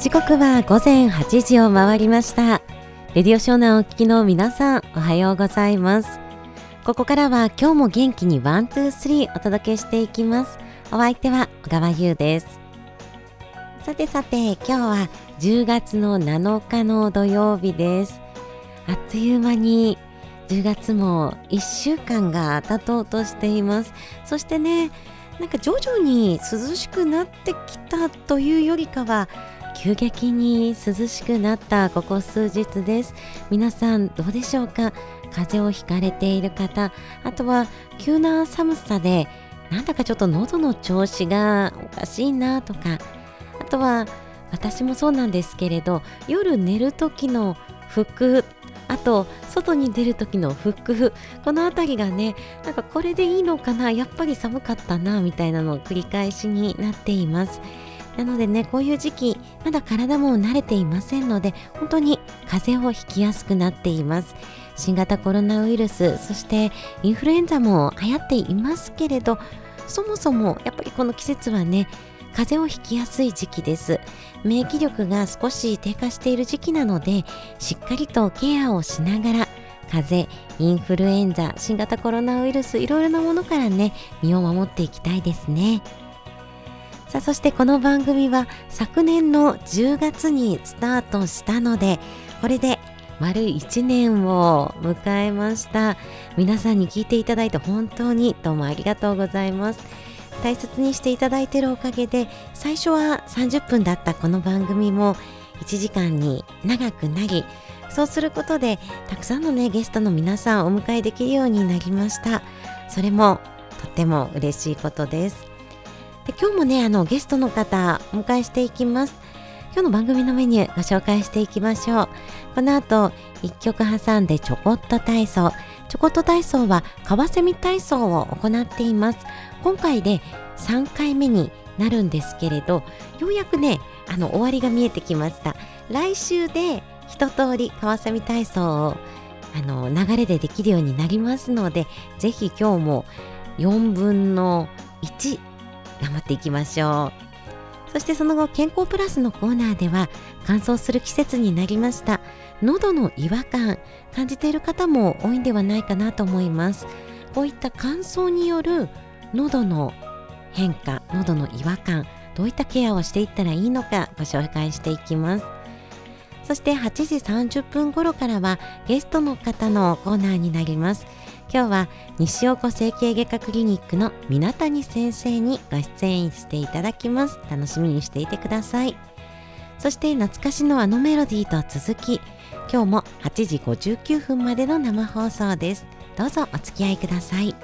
時刻は午前8時を回りました。レディオ湘南をお聞きの皆さん、おはようございます。ここからは今日も元気にワン、ツー、スリーお届けしていきます。お相手は小川優です。さて今日は10月の7日の土曜日です。あっという間に10月も1週間が経とうとしています。そしてね、なんか徐々に涼しくなってきたというよりかは急激に涼しくなったここ数日です。皆さんどうでしょうか。風邪をひかれている方、あとは急な寒さでなんだかちょっと喉の調子がおかしいなとか、あとは私もそうなんですけれど、夜寝る時の服、あと外に出る時の服、このあたりがね、なんかこれでいいのかな、やっぱり寒かったなみたいなのを繰り返しになっています。なのでね、こういう時期まだ体も慣れていませんので、本当に風邪をひきやすくなっています。新型コロナウイルス、そしてインフルエンザも流行っていますけれど、そもそもやっぱりこの季節はね、風邪をひきやすい時期です。免疫力が少し低下している時期なので、しっかりとケアをしながら風邪、インフルエンザ、新型コロナウイルス、いろいろなものからね、身を守っていきたいですね。さあ、そしてこの番組は昨年の10月にスタートしたので、これで丸1年を迎えました。皆さんに聞いていただいて本当にどうもありがとうございます。大切にしていただいているおかげで、最初は30分だったこの番組も1時間に長くなり、そうすることでたくさんのね、ゲストの皆さんをお迎えできるようになりました。それもとっても嬉しいことです。で、今日もね、ゲストの方お迎えしていきます。今日の番組のメニューご紹介していきましょう。この後1曲挟んでちょこっと体操。ちょこっと体操はカワセミ体操を行っています。今回で3回目になるんですけれど、ようやくね、終わりが見えてきました。来週で一通りカワセミ体操を流れでできるようになりますので、ぜひ今日も4分の1頑張っていきましょう。そしてその後、健康プラスのコーナーでは、乾燥する季節になりました。喉の違和感感じている方も多いんではないかなと思います。こういった乾燥による喉の変化、喉の違和感、どういったケアをしていったらいいのかご紹介していきます。そして8時30分頃からはゲストの方のコーナーになります。今日は西岡整形外科クリニックの皆谷先生にご出演していただきます。楽しみにしていてください。そして懐かしのあのメロディーと続き、今日も8時59分までの生放送です。どうぞお付き合いください。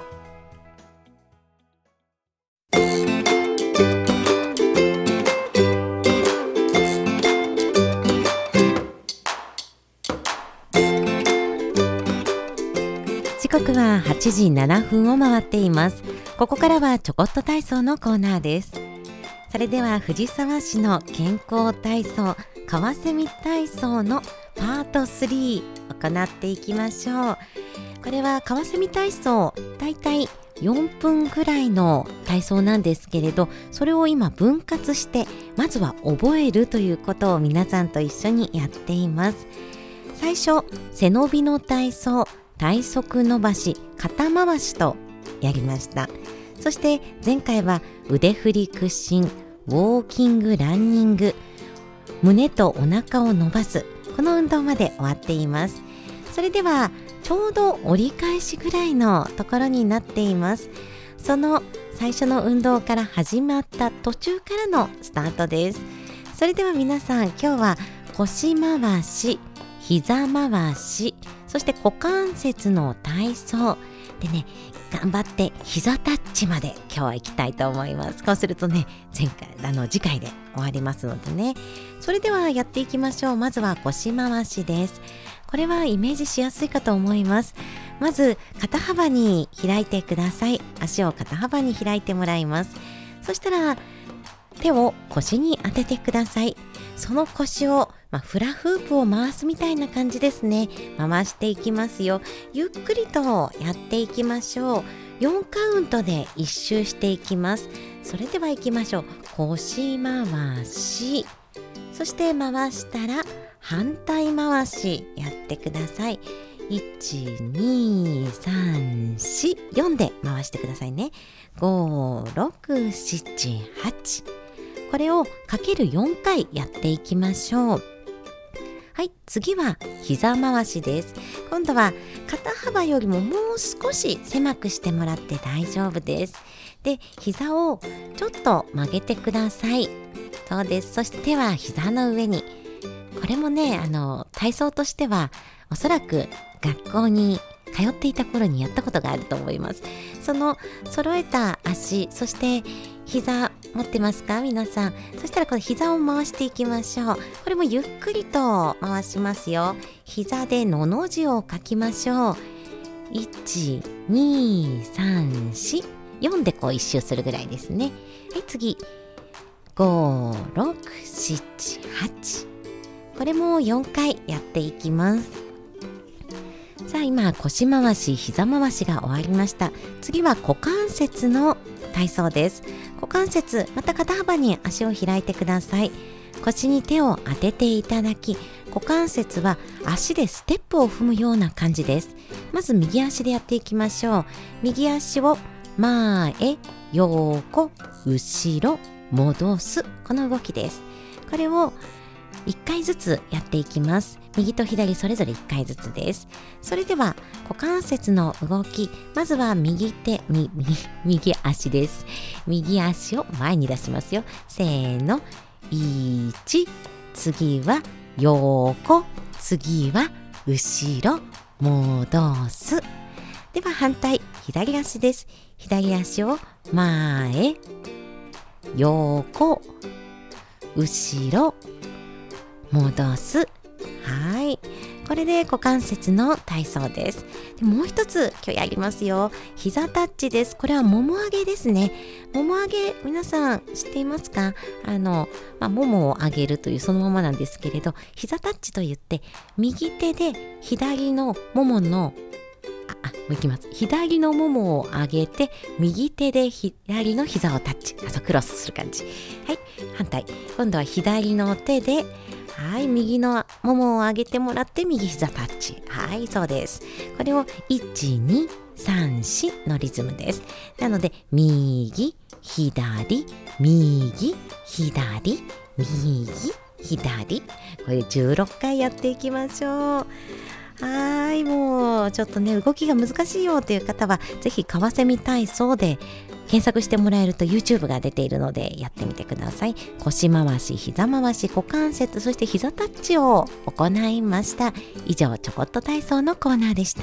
時刻は8時7分を回っています。ここからはちょこっと体操のコーナーです。それでは藤沢市の健康体操、カワセミ体操のパート3行っていきましょう。これはカワセミ体操、だいたい4分ぐらいの体操なんですけれど、それを今分割してまずは覚えるということを皆さんと一緒にやっています。最初、背伸びの体操、体側伸ばし、肩回しとやりました。そして前回は腕振り屈伸、ウォーキング、ランニング、胸とお腹を伸ばす、この運動まで終わっています。それではちょうど折り返しぐらいのところになっています。その最初の運動から始まった途中からのスタートです。それでは皆さん、今日は腰回し、膝回し、そして股関節の体操でね、頑張って膝タッチまで今日は行きたいと思います。こうするとね、次回で終わりますのでね。それではやっていきましょう。まずは腰回しです。これはイメージしやすいかと思います。まず肩幅に開いてください。足を肩幅に開いてもらいます。そしたら手を腰に当ててください。その腰を、フラフープを回すみたいな感じですね。回していきますよ。ゆっくりとやっていきましょう。4カウントで1周していきます。それでは行きましょう。腰回し、 そして回したら反対回しやってください。1、2、3、4、4で回してくださいね。5、6、7、8。これをかける4回やっていきましょう。はい、次は膝回しです。今度は肩幅よりももう少し狭くしてもらって大丈夫です。で、膝をちょっと曲げてください。そうです。そして手は膝の上に。これもね、体操としてはおそらく学校に通っていた頃にやったことがあると思います。その揃えた足、そして膝持ってますか皆さん。そしたらこの膝を回していきましょう。これもゆっくりと回しますよ。膝でのの字を書きましょう。1、2、3、4、4でこう一周するぐらいですね。はい、次。5、6、7、8。これも4回やっていきます。さあ今腰回し、膝回しが終わりました。次は股関節の体操です。股関節、また肩幅に足を開いてください。腰に手を当てていただき、股関節は足でステップを踏むような感じです。まず右足でやっていきましょう。右足を前、横、後ろ、戻す。この動きです。これを1回ずつやっていきます。右と左それぞれ1回ずつです。それでは股関節の動き、まずは右足です。右足を前に出しますよ。せーの。1、次は横、次は後ろ、戻す。では反対、左足です。左足を前、横、後ろ、戻す。はい。これで股関節の体操です。でもう一つ今日やりますよ。膝タッチです。これはもも上げですね。もも上げ、皆さん知っていますか？ももを上げるというそのままなんですけれど、膝タッチといって右手で左のもものもういきます。左のももを上げて、右手で左の膝をタッチ。クロスする感じ。はい。反対。今度は左の手で、はい、右のももを上げてもらって右膝タッチ。はい、そうです。これを1、2、3、4のリズムです。なので、右、左、右、左、右、左。これ16回やっていきましょう。はい、もうちょっとね、動きが難しいよという方は、ぜひカワセミ体操で検索してもらえると YouTube が出ているのでやってみてください。腰回し、膝回し、股関節、そして膝タッチを行いました。以上、ちょこっと体操のコーナーでした。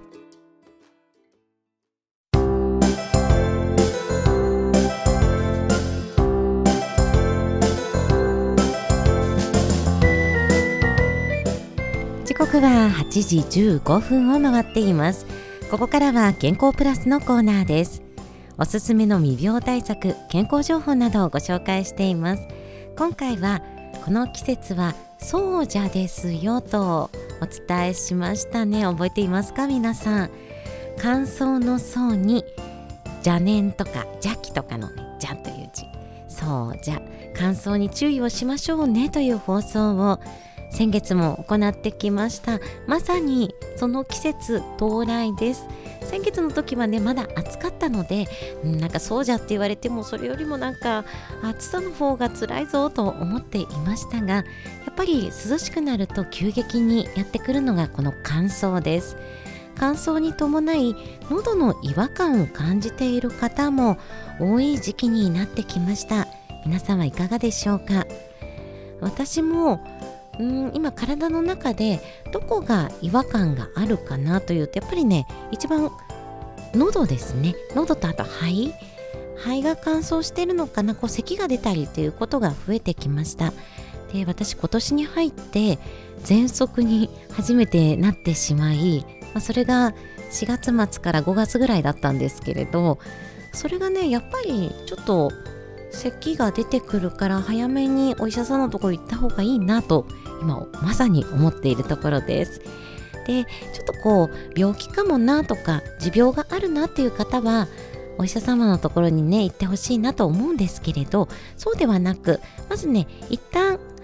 時刻は8時15分を回っています。ここからは健康プラスのコーナーです。おすすめの未病対策、健康情報などをご紹介しています。今回はこの季節はそうじゃですよとお伝えしましたね。覚えていますか皆さん。乾燥のそうに邪念とか邪気とかのね、邪という字、そうじゃ、乾燥に注意をしましょうねという放送を先月も行ってきました。まさにその季節到来です。先月の時はね、まだ暑かったので、なんかそうじゃって言われてもそれよりもなんか暑さの方が辛いぞと思っていましたが、やっぱり涼しくなると急激にやってくるのがこの乾燥です。乾燥に伴い喉の違和感を感じている方も多い時期になってきました。皆さんはいかがでしょうか？私も今体の中でどこが違和感があるかなというと、やっぱりね、一番喉ですね。喉とあと肺が乾燥してるのかな、咳が出たりということが増えてきました。で、私今年に入って喘息に初めてなってしまい、それが4月末から5月ぐらいだったんですけれど、それがね、やっぱりちょっと咳が出てくるから早めにお医者さんのところ行った方がいいなと今まさに思っているところです。で、ちょっと病気かもなとか持病があるなっていう方はお医者様のところにね行ってほしいなと思うんですけれど、そうではなく、まずね、一旦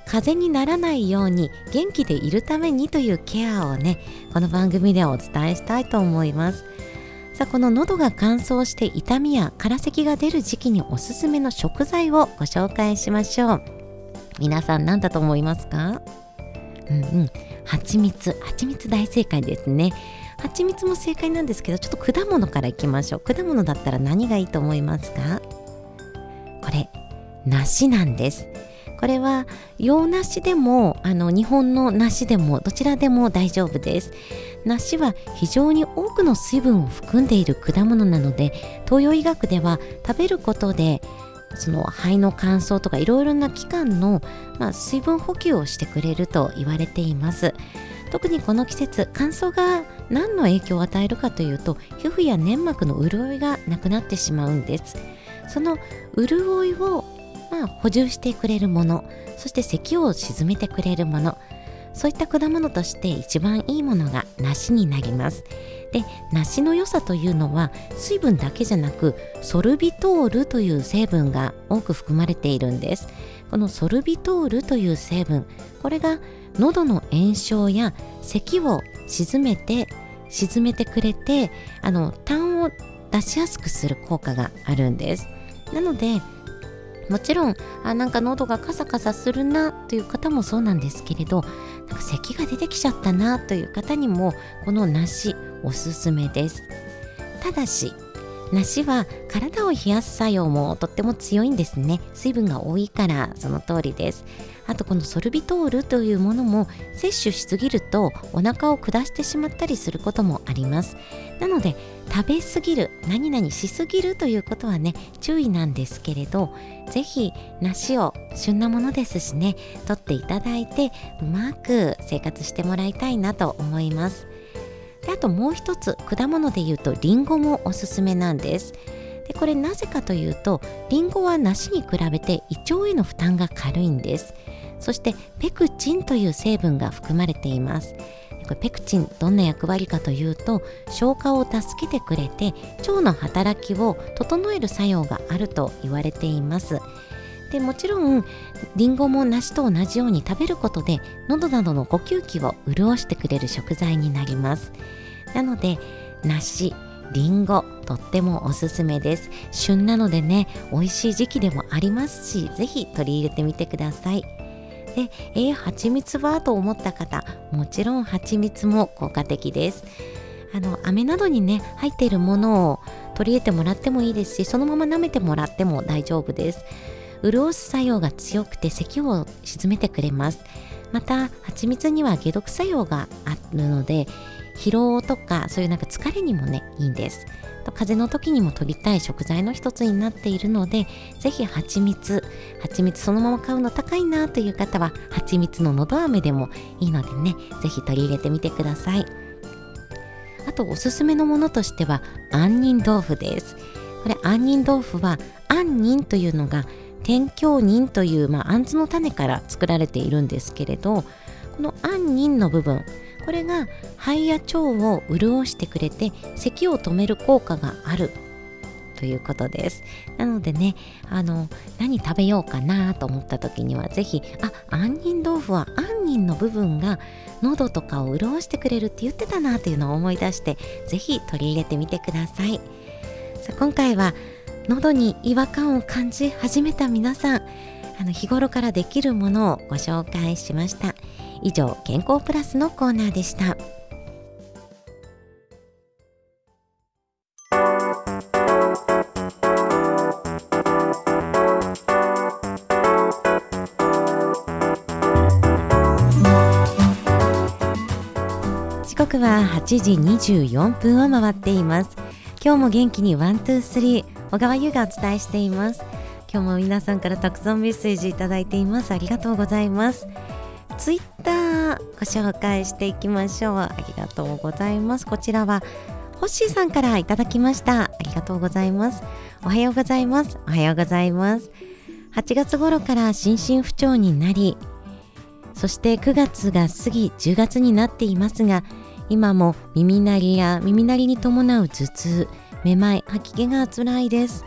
風邪にならないように元気でいるためにというケアをね、この番組ではお伝えしたいと思います。さあ、この喉が乾燥して痛みや空咳が出る時期におすすめの食材をご紹介しましょう。皆さん何だと思いますか？蜂蜜大正解ですね。蜂蜜も正解なんですけど、ちょっと果物からいきましょう。果物だったら何がいいと思いますか？これ梨なんです。これは洋梨でも日本の梨でもどちらでも大丈夫です。梨は非常に多くの水分を含んでいる果物なので、東洋医学では食べることでその肺の乾燥とかいろいろな器官の、水分補給をしてくれると言われています。特にこの季節、乾燥が何の影響を与えるかというと、皮膚や粘膜の潤いがなくなってしまうんです。その潤いを補充してくれるもの、そして咳を鎮めてくれるもの、そういった果物として一番いいものが梨になります。で、梨の良さというのは水分だけじゃなく、ソルビトールという成分が多く含まれているんです。このソルビトールという成分、これが喉の炎症や咳を鎮めてくれて、痰を出しやすくする効果があるんです。なのでもちろんなんか喉がカサカサするなという方もそうなんですけれど、なんか咳が出てきちゃったなという方にもこの梨おすすめです。ただし梨は体を冷やす作用もとっても強いんですね。水分が多いからその通りです。あとこのソルビトールというものも摂取しすぎるとお腹を下してしまったりすることもあります。なので食べすぎる、何々しすぎるということはね、注意なんですけれど、ぜひ梨を旬なものですしね、取っていただいてうまく生活してもらいたいなと思います。で、あともう一つ果物でいうとリンゴもおすすめなんです。で、これなぜかというと、リンゴは梨に比べて胃腸への負担が軽いんです。そしてペクチンという成分が含まれています。これペクチンどんな役割かというと、消化を助けてくれて腸の働きを整える作用があると言われています。で、もちろんリンゴも梨と同じように食べることで喉などの呼吸器を潤してくれる食材になります。なので梨、リンゴとってもおすすめです。旬なのでね、美味しい時期でもありますし、ぜひ取り入れてみてください。で、蜂蜜はと思った方、もちろん蜂蜜も効果的です。飴などにね入っているものを取り入れてもらってもいいですし、そのまま舐めてもらっても大丈夫です。潤す作用が強くて咳を鎮めてくれます。また蜂蜜には解毒作用があるので、疲労とかそういう疲れにもねいいんです。風邪の時にも取りたい食材の一つになっているので、ぜひ蜂蜜そのまま買うの高いなという方は蜂蜜ののど飴でもいいのでね、ぜひ取り入れてみてください。あとおすすめのものとしては杏仁豆腐です。これ杏仁豆腐は杏仁というのが天京仁という、杏の種から作られているんですけれど、この杏仁の部分、これが肺や腸を潤してくれて咳を止める効果があるということです。なのでね、何食べようかなと思った時にはぜひ、杏仁豆腐は杏仁の部分が喉とかを潤してくれるって言ってたなというのを思い出して、ぜひ取り入れてみてください。さあ、今回は喉に違和感を感じ始めた皆さん、日頃からできるものをご紹介しました。以上、健康プラスのコーナーでした。時刻は8時24分を回っています。今日も元気にワン、ツー、スリー、小川優がお伝えしています。今日も皆さんからたくさんメッセージいただいています。ありがとうございます。ツイッターご紹介していきましょう。ありがとうございます。こちらはホッシーさんからいただきました。ありがとうございます。おはようございます。おはようございます。8月頃から心身不調になり、そして9月が過ぎ10月になっていますが、今も耳鳴りや耳鳴りに伴う頭痛、めまい、吐き気が辛いです。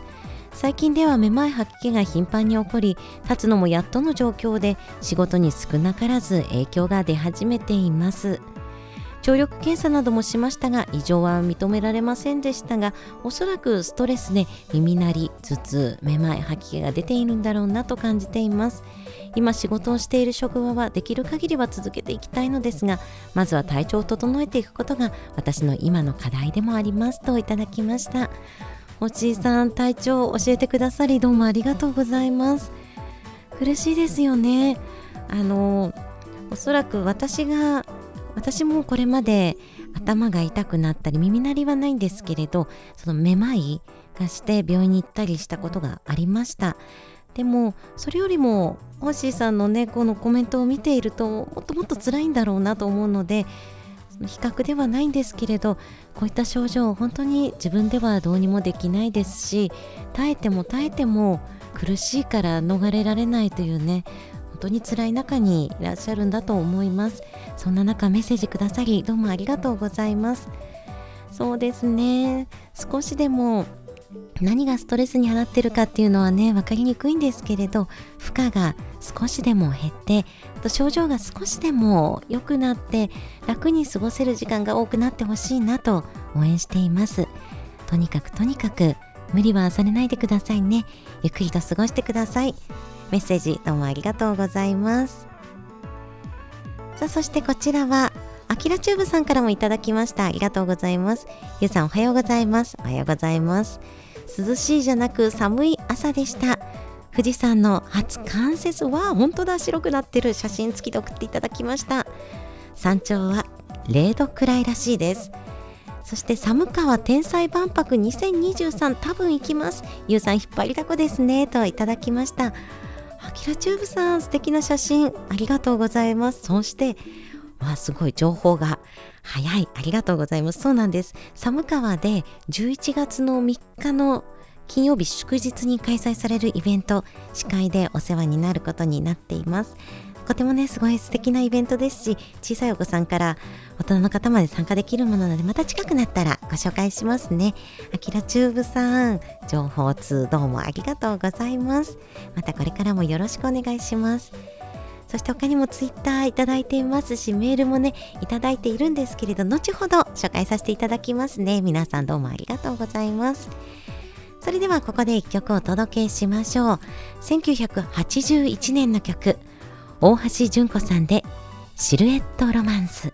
最近ではめまい吐き気が頻繁に起こり、立つのもやっとの状況で仕事に少なからず影響が出始めています。聴力検査などもしましたが異常は認められませんでしたが、おそらくストレスで耳鳴り、頭痛、めまい、吐き気が出ているんだろうなと感じています。今仕事をしている職場はできる限りは続けていきたいのですが、まずは体調を整えていくことが私の今の課題でもありますといただきました。おちいさん、体調を教えてくださりどうもありがとうございます。苦しいですよね。おそらく私もこれまで頭が痛くなったり耳鳴りはないんですけれど、そのめまいがして病院に行ったりしたことがありました。でもそれよりもホッシーさんのねこのコメントを見ているともっともっと辛いんだろうなと思うので、比較ではないんですけれど、こういった症状本当に自分ではどうにもできないですし、耐えても耐えても苦しいから逃れられないというね、本当に辛い中にいらっしゃるんだと思います。そんな中メッセージくださりどうもありがとうございます。そうですね、少しでも何がストレスになってるかっていうのはね分かりにくいんですけれど、負荷が少しでも減って、あと症状が少しでも良くなって楽に過ごせる時間が多くなってほしいなと応援しています。とにかく無理はされないでくださいね。ゆっくりと過ごしてください。メッセージどうもありがとうございます。さあ、そしてこちらはアキラチューブさんからもいただきました。ありがとうございます。ゆうさんおはようございます。おはようございます。涼しいじゃなく寒い朝でした。富士山の初冠雪は本当だ、白くなってる。写真付きで送っていただきました。山頂は0度くらいらしいです。そして寒川天才万博2023多分行きます。ゆうさん引っ張りだこですねといただきました。アキラチューブさん素敵な写真ありがとうございます。そしてすごい情報が早い、ありがとうございます。そうなんです。寒川で11月の3日の金曜日祝日に開催されるイベント、司会でお世話になることになっています。とてもねすごい素敵なイベントですし、小さいお子さんから大人の方まで参加できるものなので、また近くなったらご紹介しますね。アキラチューブさん、情報通どうもありがとうございます。またこれからもよろしくお願いします。そして他にもツイッターいただいていますし、メールもねいただいているんですけれど、後ほど紹介させていただきますね。皆さんどうもありがとうございます。それではここで1曲お届けしましょう。1981年の曲、大橋純子さんでシルエットロマンス。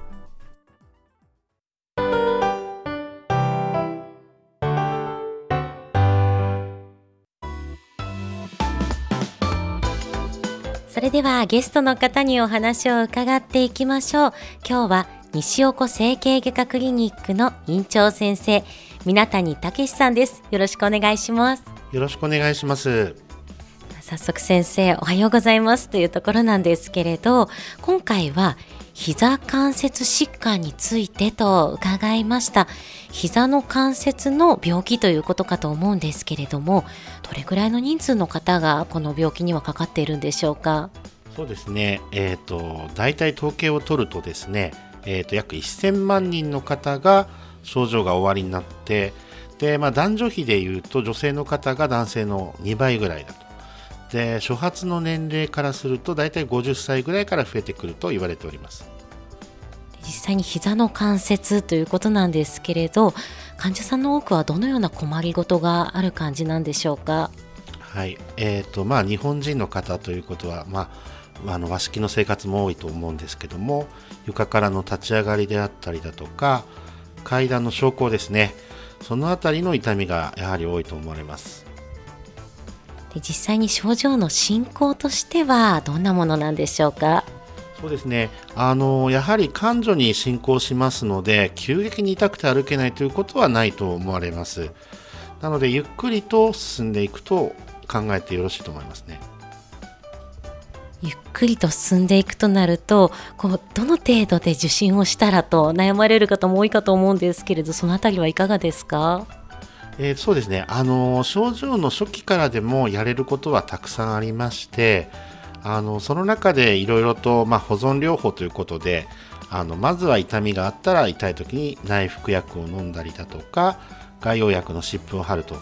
それではゲストの方にお話を伺っていきましょう。今日は西尾整形外科クリニックの院長先生、皆谷武さんです。よろしくお願いします。 よろしくお願いします。 早速先生おはようございますというところなんですけれど、今回は膝関節疾患についてと伺いました。膝の関節の病気ということかと思うんですけれども、どれくらいの人数の方がこの病気にはかかっているんでしょうか？ そうですね、大体統計を取るとですね、約1000万人の方が症状がおありになって、で、男女比でいうと女性の方が男性の2倍ぐらいだと。で、初発の年齢からすると大体50歳ぐらいから増えてくると言われております。 実際に膝の関節ということなんですけれど、患者さんの多くはどのような困りごとがある感じなんでしょうか？ はい、日本人の方ということは、和式の生活も多いと思うんですけども、床からの立ち上がりであったりだとか、階段の昇降ですね、そのあたりの痛みがやはり多いと思われます。 で、実際に症状の進行としてはどんなものなんでしょうか？ そうですね、やはり感情に進行しますので、急激に痛くて歩けないということはないと思われます。なのでゆっくりと進んでいくと考えてよろしいと思いますね。 ゆっくりと進んでいくとなると、どの程度で受診をしたらと悩まれる方も多いかと思うんですけれど、そのあたりはいかがですか？ そうですね、症状の初期からでもやれることはたくさんありまして、その中でいろいろと、保存療法ということで、まずは痛みがあったら痛い時に内服薬を飲んだりだとか、外用薬の湿布を貼ると、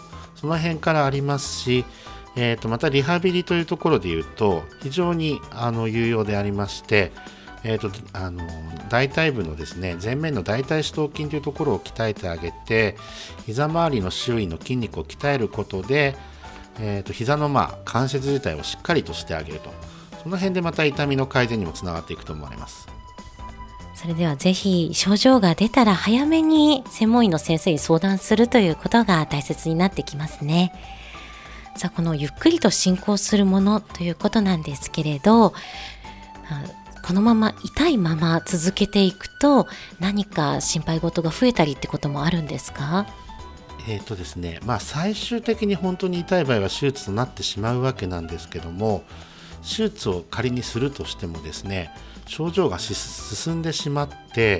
その辺からありますし、またリハビリというところでいうと非常に有用でありまして、大腿部のですね、前面の大腿四頭筋というところを鍛えてあげて、膝周りの周囲の筋肉を鍛えることで、膝の関節自体をしっかりとしてあげると、その辺でまた痛みの改善にもつながっていくと思われます。 それではぜひ症状が出たら早めに専門医の先生に相談するということが大切になってきますね。さあ、このゆっくりと進行するものということなんですけれど、このまま痛いまま続けていくと何か心配事が増えたりってこともあるんですか？ ですね、最終的に本当に痛い場合は手術となってしまうわけなんですけども、手術を仮にするとしてもですね、症状が進んでしまって、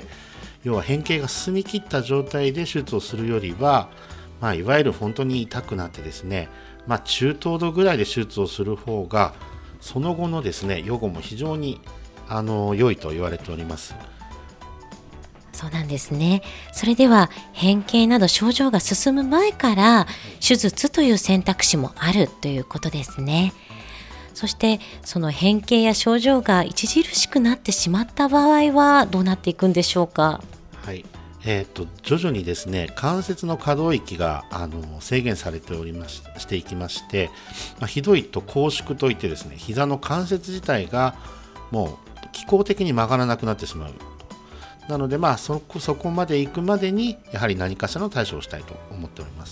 要は変形が進み切った状態で手術をするよりは、いわゆる本当に痛くなってですね、中等度ぐらいで手術をする方がその後のですね予後も非常に良いと言われております。 そうなんですね。それでは変形など症状が進む前から手術という選択肢もあるということですね。そしてその変形や症状が著しくなってしまった場合はどうなっていくんでしょうか？ はい、徐々にですね関節の可動域が制限されてしていきまして、ひどいと拘縮といってですね、膝の関節自体がもう機構的に曲がらなくなってしまう。なのでそこまで行くまでにやはり何かしらの対処をしたいと思っております。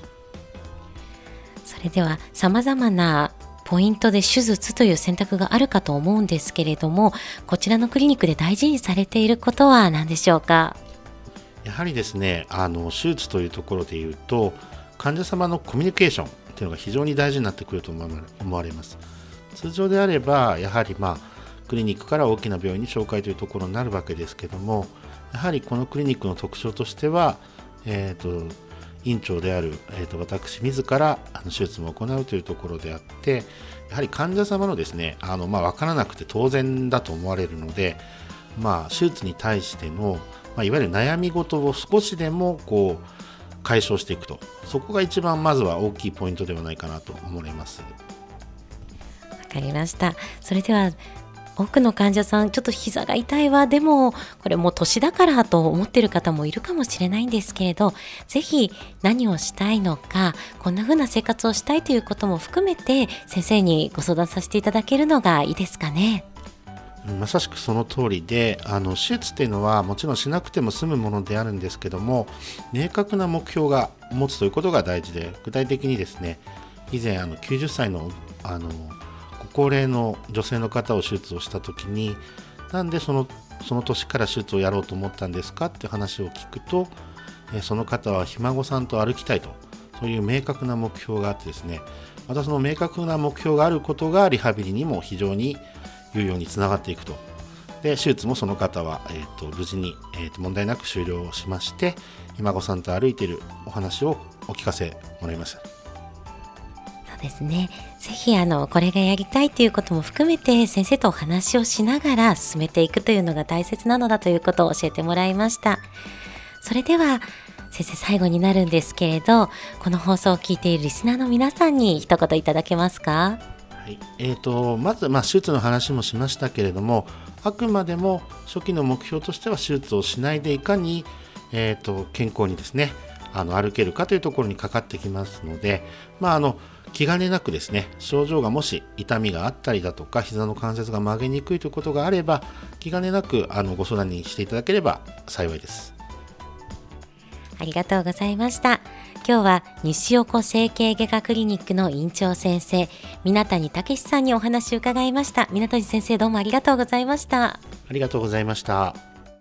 それでは様々なポイントで手術という選択があるかと思うんですけれども、こちらのクリニックで大事にされていることは何でしょうか？ やはりですね、手術というところでいうと患者様のコミュニケーションというのが非常に大事になってくると思われます。通常であればやはりクリニックから大きな病院に紹介というところになるわけですけども、やはりこのクリニックの特徴としては、院長である、私自ら手術も行うというところであって、やはり患者様のですね分からなくて当然だと思われるので、手術に対しての、いわゆる悩み事を少しでも解消していくと、そこが一番まずは大きいポイントではないかなと思います。 わかりました。それでは多くの患者さん、ちょっと膝が痛いわ、でもこれもう年だからと思っている方もいるかもしれないんですけれど、ぜひ何をしたいのか、こんな風な生活をしたいということも含めて先生にご相談させていただけるのがいいですかね。 まさしくその通りで、手術っていうのはもちろんしなくても済むものであるんですけども、明確な目標が持つということが大事で、具体的にですね、以前90歳のご高齢の女性の方を手術をしたときに、なんでその年から手術をやろうと思ったんですかって話を聞くと、その方はひ孫さんと歩きたいと、そういう明確な目標があってですね、またその明確な目標があることがリハビリにも非常に有用につながっていくと。で手術もその方は、無事に、問題なく終了しまして、ひ孫さんと歩いているお話をお聞かせもらいました。 そうですね。ぜひこれがやりたいということも含めて先生とお話をしながら進めていくというのが大切なのだということを教えてもらいました。それでは先生、最後になるんですけれど、この放送を聞いているリスナーの皆さんに一言いただけますか？ はい、まず、手術の話もしましたけれども、あくまでも初期の目標としては手術をしないでいかに、健康にですね歩けるかというところにかかってきますので、気兼ねなくですね、症状がもし痛みがあったりだとか膝の関節が曲げにくいということがあれば、気兼ねなくご相談にしていただければ幸いです。 ありがとうございました。今日は西横整形外科クリニックの院長先生、湊谷武さんにお話を伺いました。湊谷先生、どうもありがとうございました。 ありがとうございました。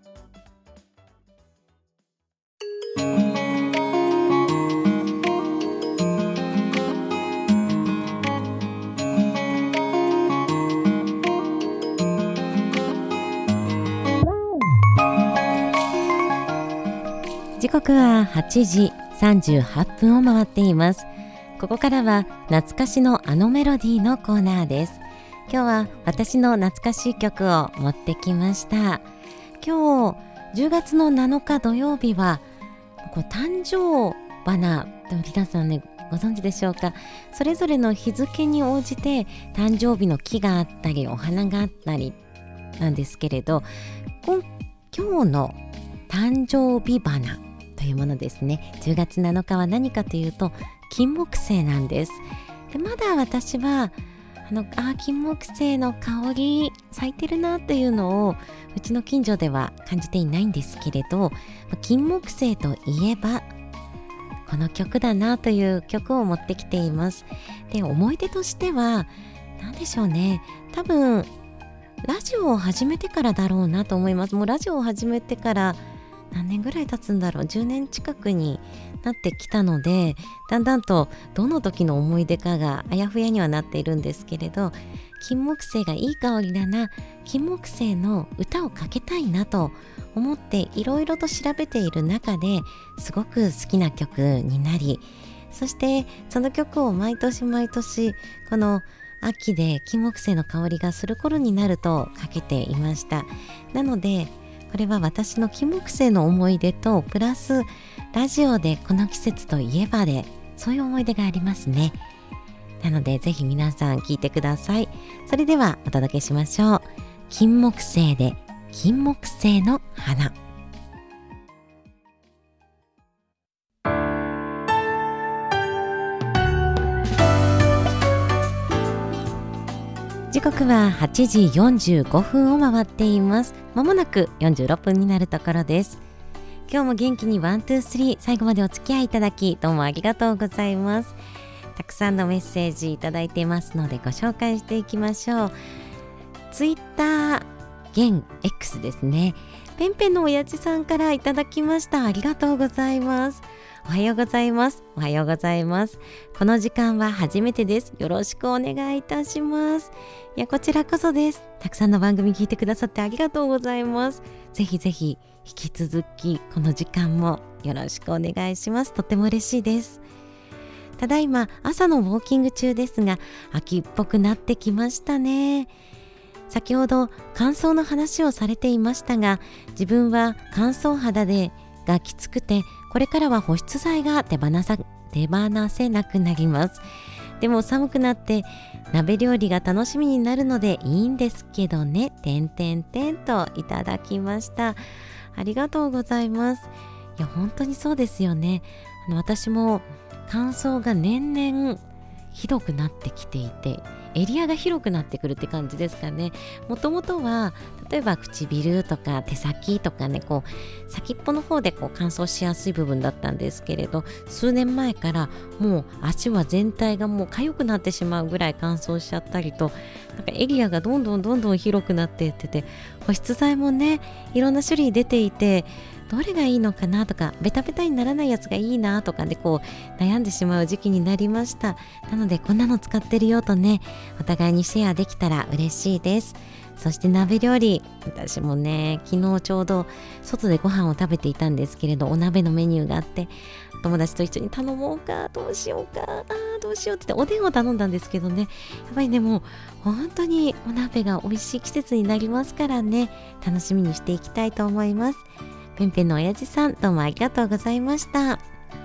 時刻は8時38分を回っています。ここからは懐かしのあのメロディーのコーナーです。今日は私の懐かしい曲を持ってきました。今日10月の7日土曜日は誕生花でも皆さんねご存知でしょうか。それぞれの日付に応じて誕生日の木があったりお花があったりなんですけれど、今日の誕生日花というものですね。10月7日は何かというと金木犀なんです。でまだ私は金木犀の香り咲いてるなというのをうちの近所では感じていないんですけれど、金木犀といえばこの曲だなという曲を持ってきています。で思い出としては何でしょうね、多分ラジオを始めてからだろうなと思います。もうラジオを始めてから何年ぐらい経つんだろう、10年近くになってきたので、だんだんとどの時の思い出かがあやふやにはなっているんですけれど、金木犀がいい香りだな、金木犀の歌をかけたいなと思っていろいろと調べている中ですごく好きな曲になり、そしてその曲を毎年毎年この秋で金木犀の香りがする頃になるとかけていました。なのでこれは私の金木犀の思い出とプラスラジオでこの季節といえばでそういう思い出がありますね。なのでぜひ皆さん聞いてください。それではお届けしましょう。金木犀で金木犀の花。時刻は8時45分を回っています。まもなく46分になるところです。今日も元気にワンツースリー、最後までお付き合いいただきどうもありがとうございます。たくさんのメッセージいただいていますのでご紹介していきましょう。ツイッター現 X ですね。ペンペンの親父さんからいただきました。ありがとうございます。おはようございます。おはようございます。この時間は初めてです。よろしくお願いいたします。いや、こちらこそです。たくさんの番組聞いてくださってありがとうございます。ぜひぜひ引き続きこの時間もよろしくお願いします。とっても嬉しいです。ただいま朝のウォーキング中ですが、秋っぽくなってきましたね。先ほど乾燥の話をされていましたが、自分は乾燥肌がきつくて、これからは保湿剤が手放せなくなります。でも寒くなって鍋料理が楽しみになるのでいいんですけどね、といただきました。ありがとうございます。いや本当にそうですよね。私も乾燥が年々ひどくなってきていて、エリアが広くなってくるって感じですかね。もともとは例えば唇とか手先とかね、先っぽの方で乾燥しやすい部分だったんですけれど、数年前からもう足は全体がもう痒くなってしまうぐらい乾燥しちゃったりと、なんかエリアがどんどん広くなっていってて、保湿剤もねいろんな種類出ていて、どれがいいのかなとか、ベタベタにならないやつがいいなとかで悩んでしまう時期になりました。なのでこんなの使ってるよとね、お互いにシェアできたら嬉しいです。そして鍋料理、私もね昨日ちょうど外でご飯を食べていたんですけれど、お鍋のメニューがあって、友達と一緒に頼もうかどうしようって言っておでんを頼んだんですけどね、やっぱりねもう本当にお鍋が美味しい季節になりますからね、楽しみにしていきたいと思います。ペンペンの親父さん、どうもありがとうございました。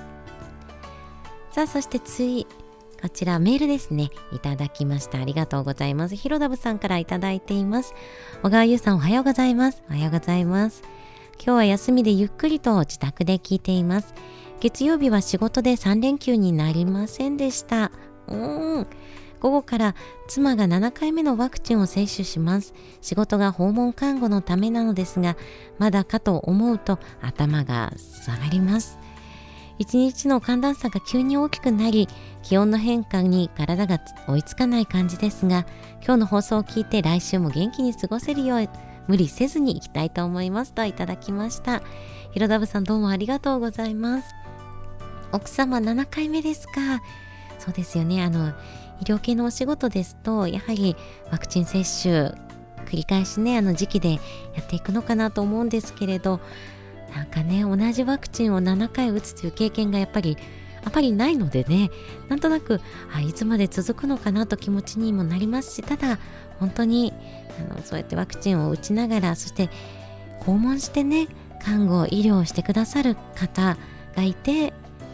さあそしてこちらメールですね、いただきました。ありがとうございます。ひろだぶさんからいただいています。小川優さん、おはようございます。おはようございます。今日は休みでゆっくりと自宅で聞いています。月曜日は仕事で3連休になりませんでした。午後から妻が7回目のワクチンを接種します。仕事が訪問看護のためなのですが、まだかと思うと頭が下がります。一日の寒暖差が急に大きくなり、気温の変化に体が追いつかない感じですが、今日の放送を聞いて来週も元気に過ごせるよう無理せずにいきたいと思いますといただきました。ひろだぶさん、どうもありがとうございます。奥様7回目ですか。そうですよね。医療系のお仕事ですと、やはりワクチン接種繰り返しね時期でやっていくのかなと思うんですけれど、なんかね同じワクチンを7回打つという経験がやっぱりないのでね、なんとなくいつまで続くのかなと気持ちにもなりますし、ただ本当にそうやってワクチンを打ちながら、そして訪問してね看護医療をしてくださる方がいて、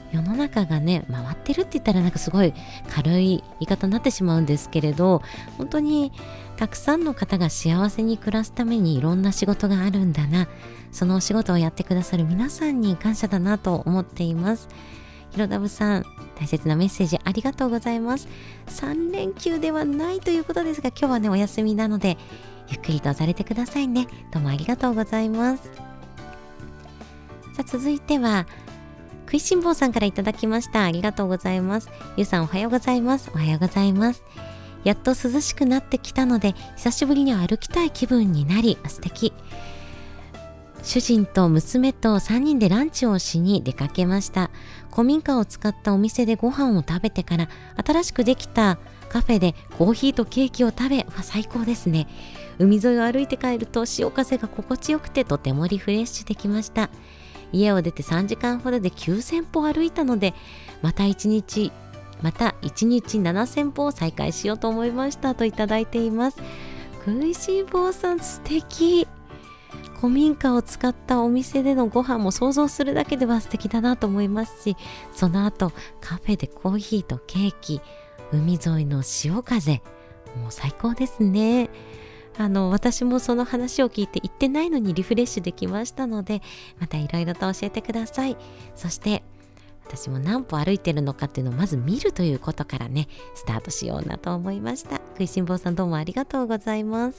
世の中がね回ってるって言ったらなんかすごい軽い言い方になってしまうんですけれど、本当にたくさんの方が幸せに暮らすためにいろんな仕事があるんだな、そのお仕事をやってくださる皆さんに感謝だなと思っています。ひろだぶさん、大切なメッセージありがとうございます。3連休ではないということですが、今日はねお休みなのでゆっくりとされてくださいね。どうもありがとうございます。さあ続いては食いしん坊さんからいただきました。ありがとうございます。ゆうさんおはようございます。おはようございます。やっと涼しくなってきたので久しぶりに歩きたい気分になり、素敵。主人と娘と3人でランチをしに出かけました。古民家を使ったお店でご飯を食べてから、新しくできたカフェでコーヒーとケーキを食べ、最高ですね。海沿いを歩いて帰ると潮風が心地よくてとてもリフレッシュできました。家を出て3時間ほどで9000歩歩いたので、また1日7000歩を再開しようと思いましたといただいています。食いしん坊さん素敵。古民家を使ったお店でのご飯も想像するだけでは素敵だなと思いますし、その後カフェでコーヒーとケーキ、海沿いの潮風、もう最高ですね。私もその話を聞いて行ってないのにリフレッシュできましたので、またいろいろと教えてください。そして私も何歩歩いてるのかっていうのをまず見るということからねスタートしようなと思いました。食いしん坊さんどうもありがとうございます。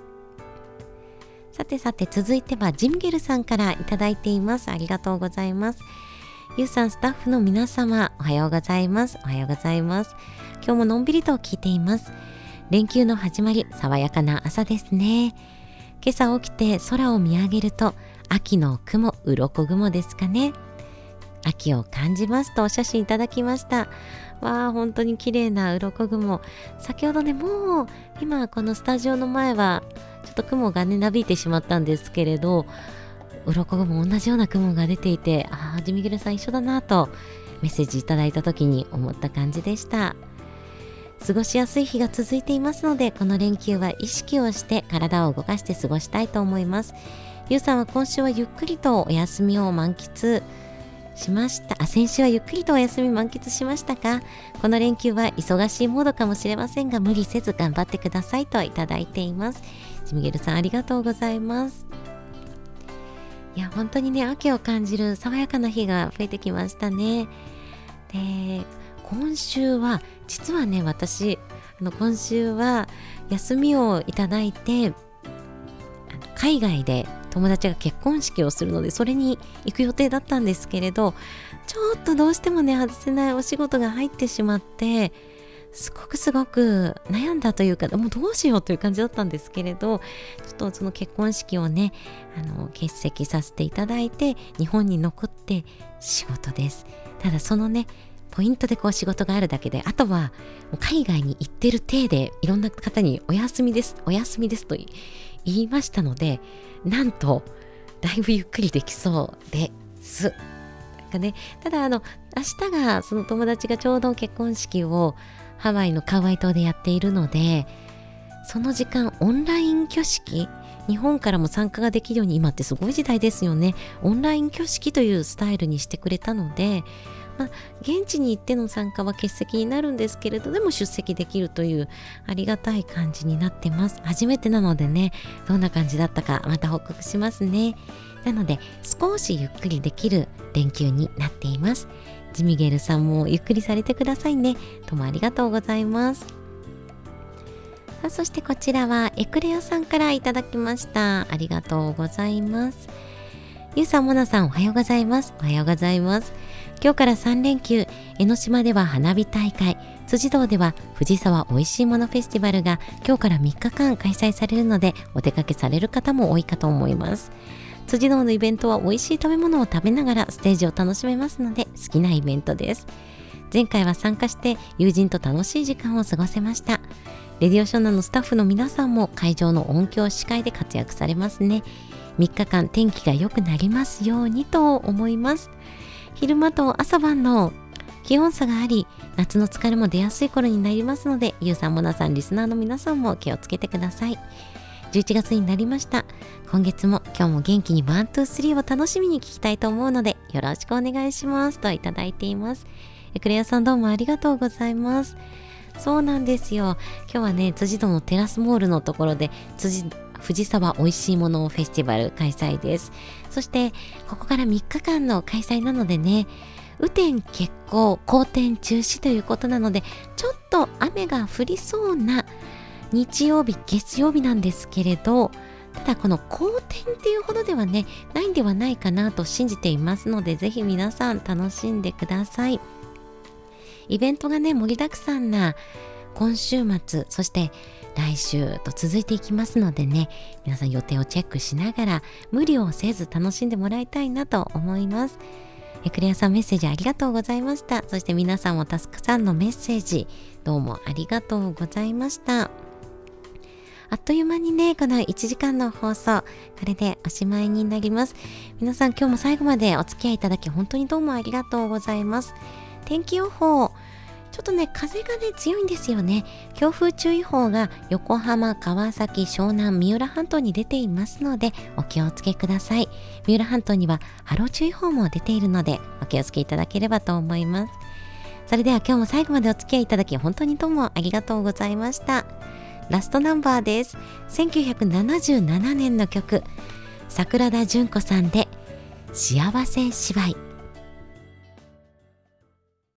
さて続いてはジムゲルさんからいただいています。ありがとうございます。ゆうさん、スタッフの皆様おはようございます。おはようございます。今日ものんびりと聞いています。連休の始まり、爽やかな朝ですね。今朝起きて空を見上げると、秋の雲、鱗雲ですかね。秋を感じますとお写真いただきました。わあ、本当に綺麗な鱗雲。先ほどね、もう今このスタジオの前はちょっと雲がねなびいてしまったんですけれど、鱗雲同じような雲が出ていて、ジミゲルさん一緒だなとメッセージいただいた時に思った感じでした。過ごしやすい日が続いていますので、この連休は意識をして体を動かして過ごしたいと思います。ゆうさんは今週はゆっくりとお休みを満喫しました。先週はゆっくりとお休み満喫しましたか？この連休は忙しいモードかもしれませんが、無理せず頑張ってくださいといただいています。ジミゲルさんありがとうございます。いや本当にね、秋を感じる爽やかな日が増えてきましたね。で、今週は実はね、私今週は休みをいただいて、海外で友達が結婚式をするのでそれに行く予定だったんですけれど、ちょっとどうしてもね外せないお仕事が入ってしまって、すごく悩んだというか、もうどうしようという感じだったんですけれど、ちょっとその結婚式をね欠席させていただいて、日本に残って仕事です。ただそのねポイントでこう仕事があるだけで、あとはもう海外に行ってる体でいろんな方にお休みですと言いましたので、なんとだいぶゆっくりできそうです。ただ明日がその友達がちょうど結婚式をハワイのカウアイ島でやっているので、その時間オンライン挙式、日本からも参加ができるように、今ってすごい時代ですよね。オンライン挙式というスタイルにしてくれたので、現地に行っての参加は欠席になるんですけれど、でも出席できるというありがたい感じになってます。初めてなのでね、どんな感じだったかまた報告しますね。なので少しゆっくりできる連休になっています。ジミゲルさんもゆっくりされてくださいね。どうもありがとうございます。そしてこちらはエクレアさんからいただきました。ありがとうございます。ゆうさん、モナさん、おはようございます。おはようございます。今日から3連休、江ノ島では花火大会、辻堂では藤沢おいしいものフェスティバルが今日から3日間開催されるので、お出かけされる方も多いかと思います。辻堂のイベントは美味しい食べ物を食べながらステージを楽しめますので、好きなイベントです。前回は参加して友人と楽しい時間を過ごせました。レディオショナのスタッフの皆さんも会場の音響司会で活躍されますね。3日間天気が良くなりますようにと思います。昼間と朝晩の気温差があり、夏の疲れも出やすい頃になりますので、ゆうさん、もなさん、リスナーの皆さんも気をつけてください。 11月になりました。今月も今日も元気にワン、ツー、スリーを楽しみに聞きたいと思うのでよろしくお願いしますといただいています。クレアさんどうもありがとうございます。そうなんですよ。今日はね、辻堂のテラスモールのところで藤沢おいしいものフェスティバル開催です。そしてここから3日間の開催なのでね、雨天決行、好天中止ということなので、ちょっと雨が降りそうな日曜日、月曜日なんですけれど、ただこの好天っていうほどではね、ないんではないかなと信じていますので、ぜひ皆さん楽しんでください。イベントがね、盛りだくさんな今週末、そして来週と続いていきますのでね、皆さん予定をチェックしながら無理をせず楽しんでもらいたいなと思います。クレアさんメッセージありがとうございました。そして皆さんもたくさんのメッセージどうもありがとうございました。あっという間にね、この1時間の放送、これでおしまいになります。皆さん今日も最後までお付き合いいただき本当にどうもありがとうございます。天気予報、ちょっとね、風がね、強いんですよね。強風注意報が横浜、川崎、湘南、三浦半島に出ていますので、お気をつけください。三浦半島には波浪注意報も出ているので、お気をつけいただければと思います。それでは今日も最後までお付き合いいただき本当にどうもありがとうございました。ラストナンバーです。1977年の曲、桜田淳子さんで幸せ芝居。